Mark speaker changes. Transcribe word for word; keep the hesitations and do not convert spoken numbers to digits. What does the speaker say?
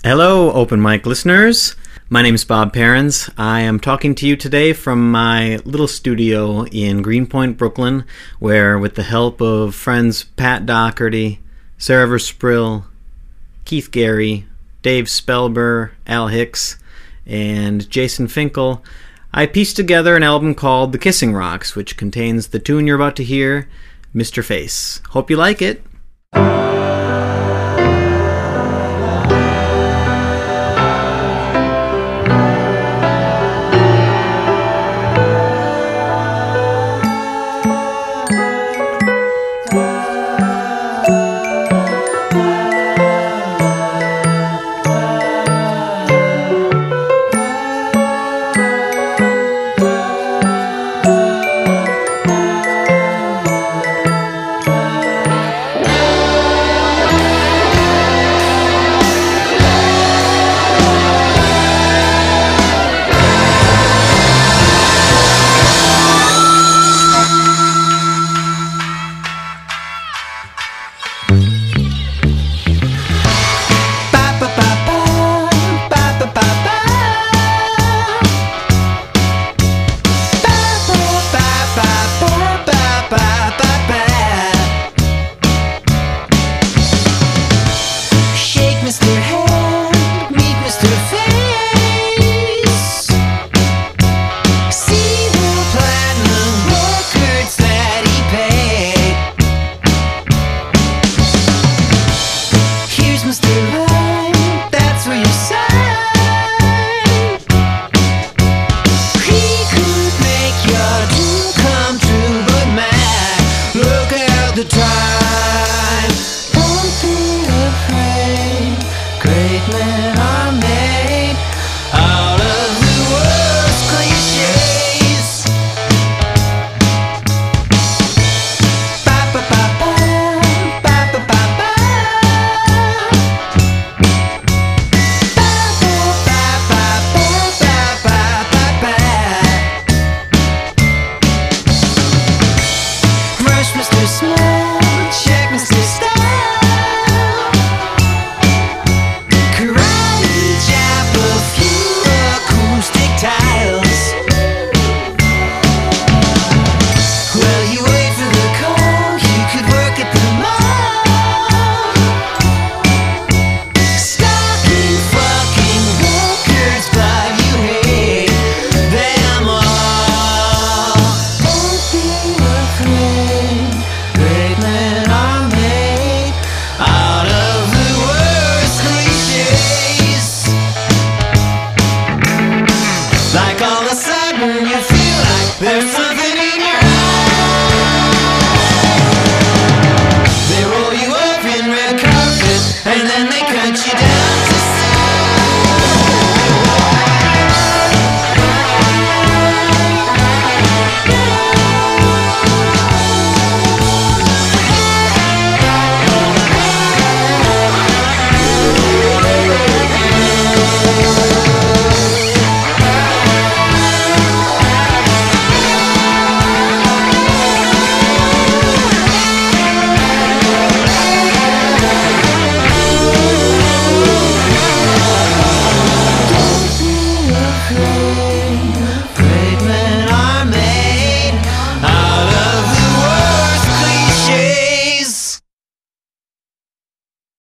Speaker 1: Hello, open mic listeners. My name is Bob Perrins. I am talking to you today from my little studio in Greenpoint, Brooklyn, where with the help of friends Pat Doherty, Sarah Versprill, Keith Gary, Dave Spellber, Al Hicks, and Jason Finkel, I pieced together an album called The Kissing Rocks, which contains the tune you're about to hear, Mister Face. Hope you like it.
Speaker 2: Great man.